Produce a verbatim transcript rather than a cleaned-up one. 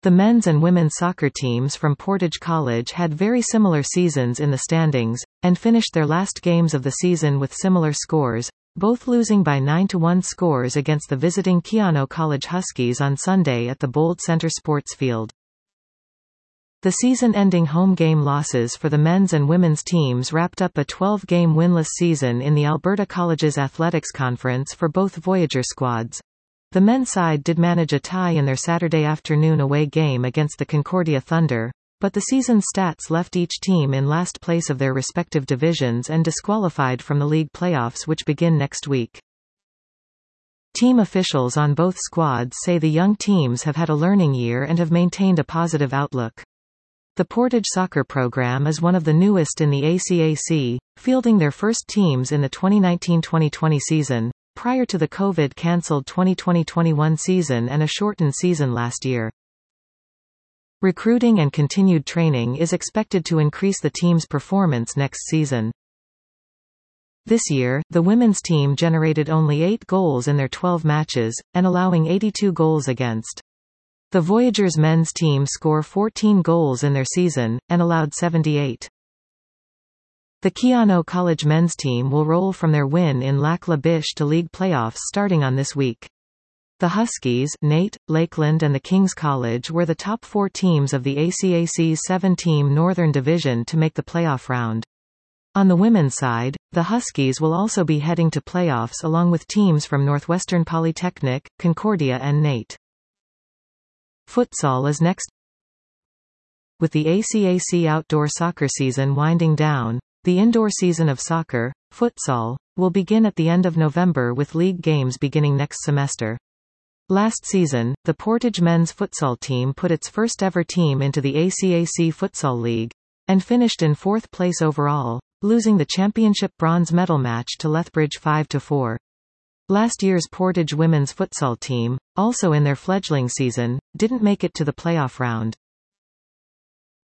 The men's and women's soccer teams from Portage College had very similar seasons in the standings, and finished their last games of the season with similar scores, both losing by nine to one scores against the visiting Keano College Huskies on Sunday at the Bold Center Sports Field. The season-ending home game losses for the men's and women's teams wrapped up a twelve-game winless season in the Alberta Colleges Athletics Conference for both Voyager squads. The men's side did manage a tie in their Saturday afternoon away game against the Concordia Thunder, but the season's stats left each team in last place of their respective divisions and disqualified from the league playoffs, which begin next week. Team officials on both squads say the young teams have had a learning year and have maintained a positive outlook. The Portage soccer program is one of the newest in the A C A C, fielding their first teams in the twenty nineteen twenty twenty season, prior to the COVID-cancelled twenty twenty twenty-one season and a shortened season last year. Recruiting and continued training is expected to increase the team's performance next season. This year, the women's team generated only eight goals in their twelve matches, and allowing eighty-two goals against. The Voyagers men's team score fourteen goals in their season, and allowed seventy-eight. The Keano College men's team will roll from their win in Lac La Biche to league playoffs starting on this week. The Huskies, Nate, Lakeland and the King's College were the top four teams of the A C A C's seven-team Northern Division to make the playoff round. On the women's side, the Huskies will also be heading to playoffs along with teams from Northwestern Polytechnic, Concordia and Nate. Futsal is next. With the A C A C outdoor soccer season winding down, the indoor season of soccer, futsal, will begin at the end of November with league games beginning next semester. Last season, the Portage men's futsal team put its first ever team into the A C A C Futsal League, and finished in fourth place overall, losing the championship bronze medal match to Lethbridge five to four. Last year's Portage women's futsal team, also in their fledgling season, didn't make it to the playoff round.